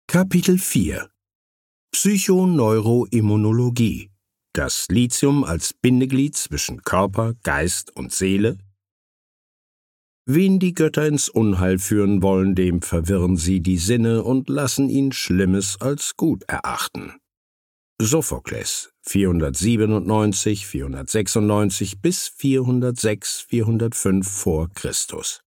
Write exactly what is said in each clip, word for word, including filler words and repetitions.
Kapitel vier Psychoneuroimmunologie. Das Lithium als Bindeglied zwischen Körper, Geist und Seele. Wen die Götter ins Unheil führen wollen, dem verwirren sie die Sinne und lassen ihn Schlimmes als gut erachten. Sophokles, vierhundertsiebenundneunzig, vierhundertsechsundneunzig bis vierhundertsechs, vierhundertfünf vor Christus.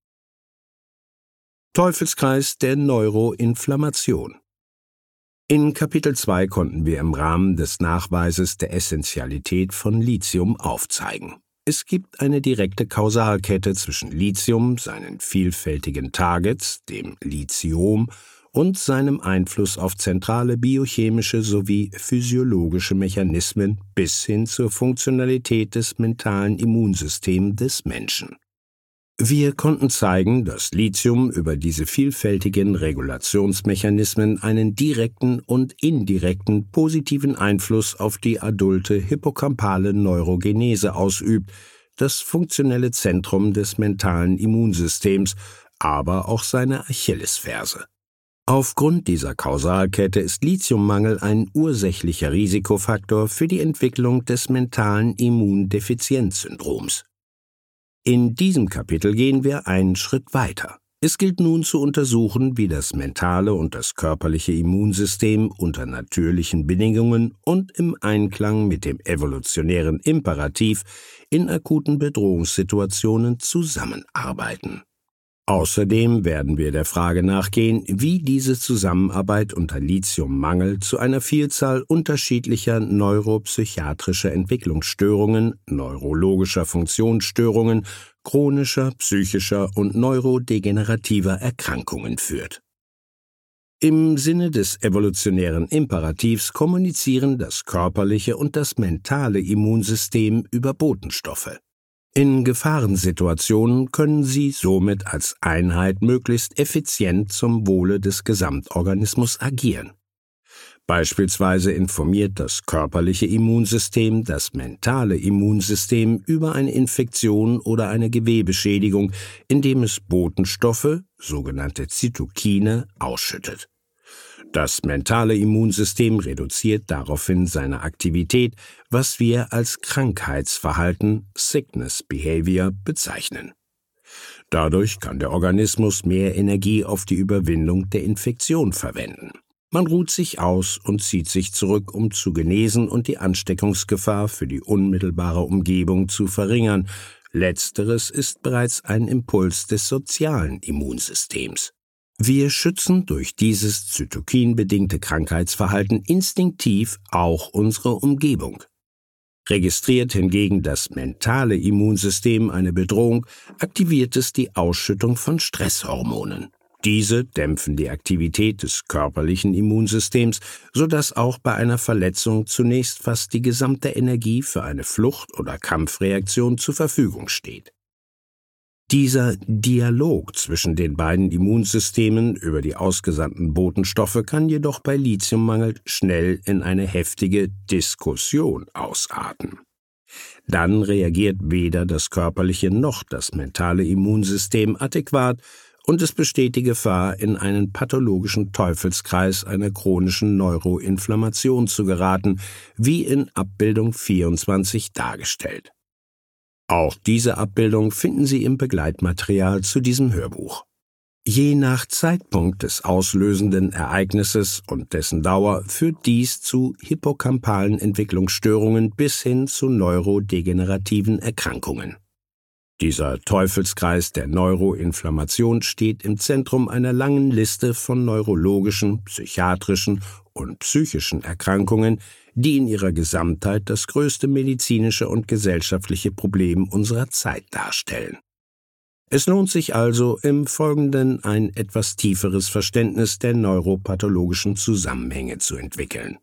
Teufelskreis der Neuroinflammation. In Kapitel zwei konnten wir im Rahmen des Nachweises der Essentialität von Lithium aufzeigen: Es gibt eine direkte Kausalkette zwischen Lithium, seinen vielfältigen Targets, dem Lithiom, und seinem Einfluss auf zentrale biochemische sowie physiologische Mechanismen bis hin zur Funktionalität des mentalen Immunsystems des Menschen. Wir konnten zeigen, dass Lithium über diese vielfältigen Regulationsmechanismen einen direkten und indirekten positiven Einfluss auf die adulte hippocampale Neurogenese ausübt, das funktionelle Zentrum des mentalen Immunsystems, aber auch seine Achillesferse. Aufgrund dieser Kausalkette ist Lithiummangel ein ursächlicher Risikofaktor für die Entwicklung des mentalen Immundefizienzsyndroms. In diesem Kapitel gehen wir einen Schritt weiter. Es gilt nun zu untersuchen, wie das mentale und das körperliche Immunsystem unter natürlichen Bedingungen und im Einklang mit dem evolutionären Imperativ in akuten Bedrohungssituationen zusammenarbeiten. Außerdem werden wir der Frage nachgehen, wie diese Zusammenarbeit unter Lithiummangel zu einer Vielzahl unterschiedlicher neuropsychiatrischer Entwicklungsstörungen, neurologischer Funktionsstörungen, chronischer, psychischer und neurodegenerativer Erkrankungen führt. Im Sinne des evolutionären Imperativs kommunizieren das körperliche und das mentale Immunsystem über Botenstoffe. In Gefahrensituationen können sie somit als Einheit möglichst effizient zum Wohle des Gesamtorganismus agieren. Beispielsweise informiert das körperliche Immunsystem das mentale Immunsystem über eine Infektion oder eine Gewebeschädigung, indem es Botenstoffe, sogenannte Zytokine, ausschüttet. Das mentale Immunsystem reduziert daraufhin seine Aktivität, was wir als Krankheitsverhalten, Sickness Behavior, bezeichnen. Dadurch kann der Organismus mehr Energie auf die Überwindung der Infektion verwenden. Man ruht sich aus und zieht sich zurück, um zu genesen und die Ansteckungsgefahr für die unmittelbare Umgebung zu verringern. Letzteres ist bereits ein Impuls des sozialen Immunsystems. Wir schützen durch dieses zytokinbedingte Krankheitsverhalten instinktiv auch unsere Umgebung. Registriert hingegen das mentale Immunsystem eine Bedrohung, aktiviert es die Ausschüttung von Stresshormonen. Diese dämpfen die Aktivität des körperlichen Immunsystems, sodass auch bei einer Verletzung zunächst fast die gesamte Energie für eine Flucht- oder Kampfreaktion zur Verfügung steht. Dieser Dialog zwischen den beiden Immunsystemen über die ausgesandten Botenstoffe kann jedoch bei Lithiummangel schnell in eine heftige Diskussion ausarten. Dann reagiert weder das körperliche noch das mentale Immunsystem adäquat und es besteht die Gefahr, in einen pathologischen Teufelskreis einer chronischen Neuroinflammation zu geraten, wie in Abbildung vierundzwanzig dargestellt. Auch diese Abbildung finden Sie im Begleitmaterial zu diesem Hörbuch. Je nach Zeitpunkt des auslösenden Ereignisses und dessen Dauer führt dies zu hippocampalen Entwicklungsstörungen bis hin zu neurodegenerativen Erkrankungen. Dieser Teufelskreis der Neuroinflammation steht im Zentrum einer langen Liste von neurologischen, psychiatrischen und psychischen Erkrankungen, die in ihrer Gesamtheit das größte medizinische und gesellschaftliche Problem unserer Zeit darstellen. Es lohnt sich also, im Folgenden ein etwas tieferes Verständnis der neuropathologischen Zusammenhänge zu entwickeln.